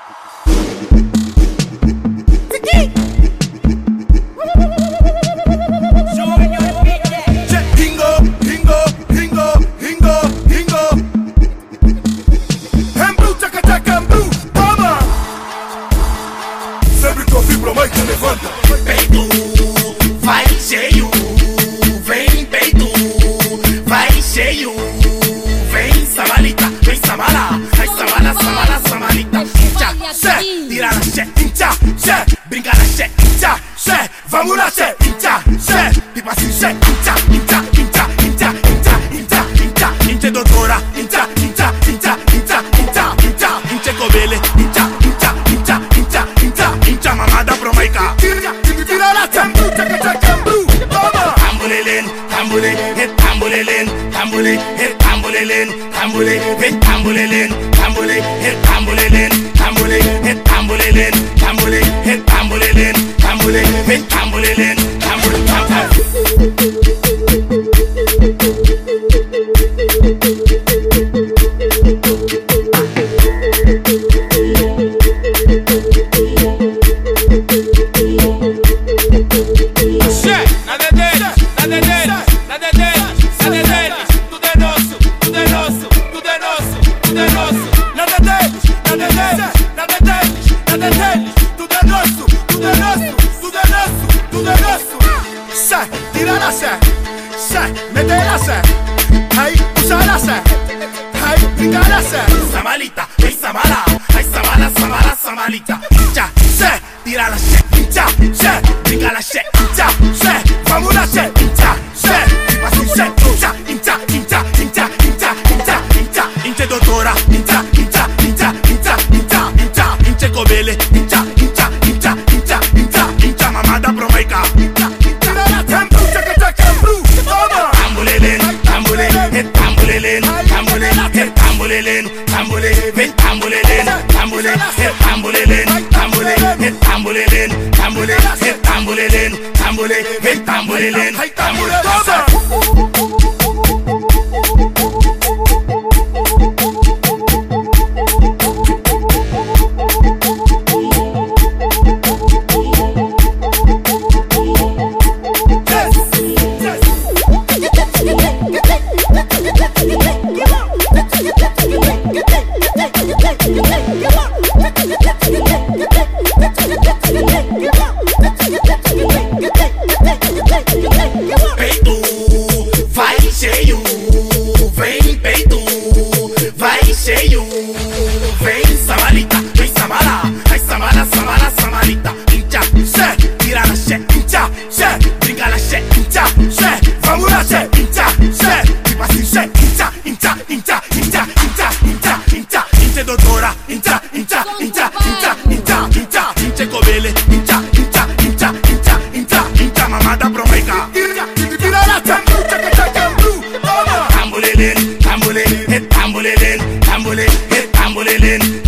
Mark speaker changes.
Speaker 1: Sempre que eu vibro, mãe que levanta.
Speaker 2: Peito, vai cheio. Vem peito, vai cheio. Vem samalita, vem samala. Ai samala, samala, samalita. Incha, che, tira na che. Incha, che, brinca na che. Incha, che, vamos na che. Incha, che, tipo assim che. Incha, incha, incha, incha, incha, incha, incha. Incha doutora, incha, incha, incha, incha, incha, incha. Incha cobele, incha, incha, incha, incha, incha, incha mamada promaica.
Speaker 1: Tira na tambu, taca tambu. Toma.
Speaker 2: Tambulelen, tambule, hit tambulelen, tambule, hit tambulelen, tambule, hit tambulelen, tambule, hit tambulelen, tambule, hit tambulelen, tambule, hit tambulelen, tambule, hit tambulelen, tambule,
Speaker 1: tira la sé, mete la sé, ay, usa la sé, ay, brinca la sé.
Speaker 2: Samalita, ay samala, ay samala, samala, samalita. Incha, se, tira la che, incha, se, brinca la che, incha, se, vamos la che, incha, se, tipo assim che, incha, incha, incha, incha, incha, incha, incha, incha doutora, incha, incha, incha, incha, incha, incha, incha cobele, incha, incha, incha, incha, incha, incha mamada promaica. Tambulelen, tambule, hit tambulelen, tambule, vem tambulelen, tambule, hit tambulelen, tambule, hit tambulelen, tambule, hit tambulelen, tambule, vem tambulelen, tambule. Peito, vai cheio, vem peito, vai cheio, vem samalita, vem samala, ai samala, samala, samalita. Incha, che, tira na che, incha, che, brinca na che, incha, che, vamos na che, incha, che, tipo assim che, incha, incha, incha, incha, incha, incha, incha, incha doutora, incha, incha, incha, incha, incha, incha, incha cobele, incha, incha, incha, incha, incha, incha mamada promaica.
Speaker 1: Tira la tambu, taca tambu. Toma.
Speaker 2: Tambulelen, tambule, hit tambulelen, tambule, hit tambulelen.